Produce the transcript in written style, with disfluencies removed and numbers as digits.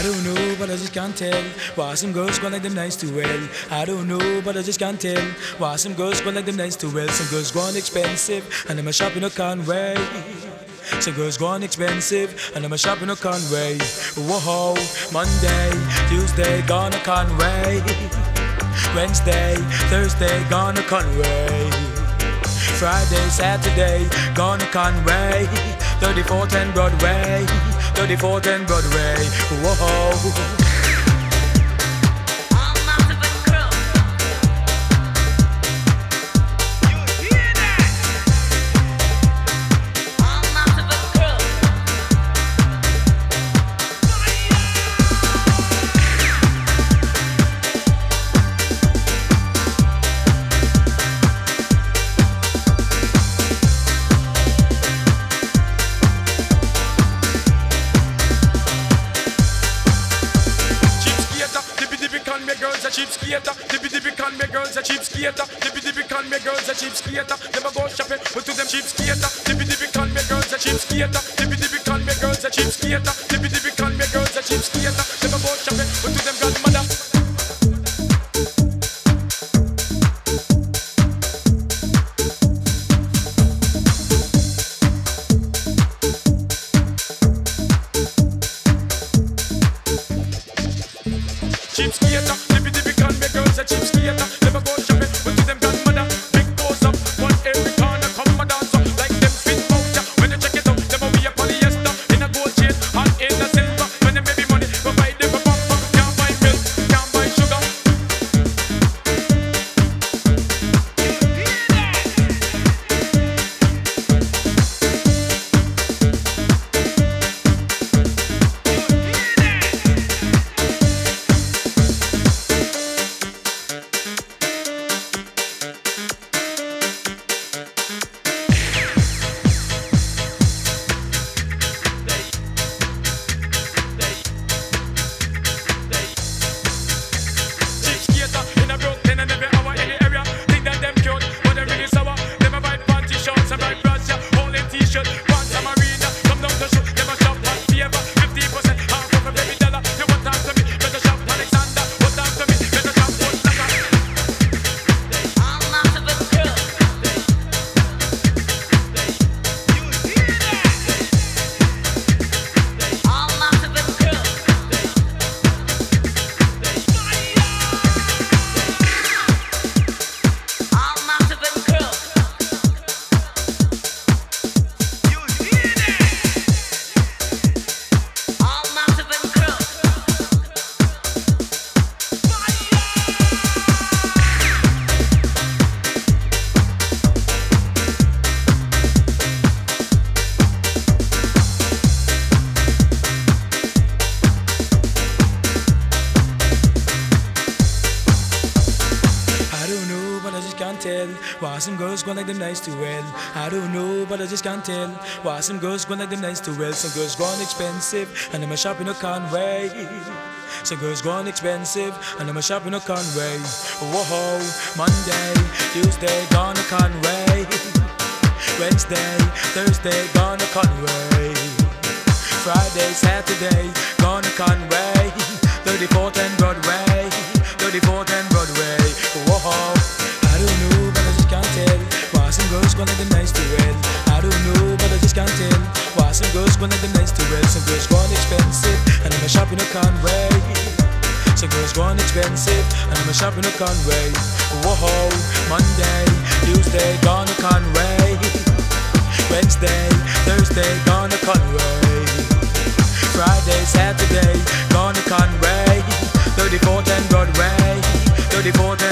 I don't know, but I just can't tell why some girls go like them nice too well. I don't know, but I just can't tell why some girls go like them nice too well. Some girls go on expensive, and I'm a shopping a Conway. Some girls go on expensive, and I'm a shopping a Conway. Whoa, Monday, Tuesday, gone a Conway. Wednesday, Thursday, gone a Conway. Friday, Saturday, gone a Conway. 3410 Broadway, 3410 Broadway. Whoa. Girls a cheap skater, dippy dippy can me girls a cheap skater, dippy dippy can me girls a cheap skater. Never go shopping, but to them cheap skater, dippy dippy can me girls a cheap skater, dippy dippy can me girls a cheap skater, dippy dippy can me girls a cheap skater. Never go shopping, but to them godmother. Cheap skater, dippy dippy can me girls a cheap skater. Never go shopping, but to them grandmother. Big pose up, one every corner come a dance up like them fit voucher. When you check it out, them a wear polyester in a gold chain and in a silver. When them baby money, provide them a pamper. Can't buy milk, can't buy sugar. Why some girls go like them nice too well. I don't know, but I just can't tell why some girls go like them nice too well. Some girls go on expensive, and I'm a shopping a Conway. Some girls go on expensive, and I'm a shopping a Conway. Whoa, Monday, Tuesday, gone a Conway. Wednesday, Thursday, gone a Conway. Friday, Saturday, gone a Conway. 3410 Broadway, 3410 Broadway. Whoa. I don't know, but I just can't tell why some girls go like them nice too well. I don't know, but I just can't tell why some girls go like them nice too well. Some girls go on expensive, and I'm a shopping a Conway. Some girls go on expensive, and I'm a shopping a Conway. Whoa, Monday, Tuesday, gone a Conway. Wednesday, Thursday, gone a Conway. Friday, Saturday, gone a Conway. 3410 Broadway, 3410